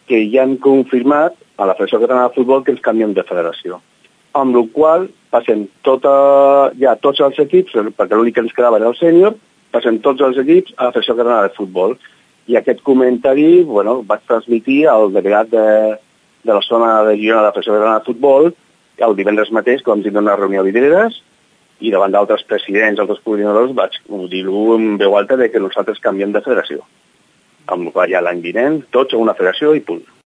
que ja han confirmat a la Federació Catalana de Futbol que ens canviem de federació. Amb la qual passem tots els equips, perquè l'únic que ens quedava era el sènior, passem tots els equips a la Federació Catalana de Futbol. I aquest comentari vaig transmitir al delegat de la zona de Girona de la Federació Catalana de Futbol el divendres mateix, que vam tindre una reunió a Vidreres, i davant d'altres presidents, altres coordinadors, vaig dir-ho en veu alta que nosaltres canviem de federació. Amb la qual ja l'any vinent, tots a una federació i punt.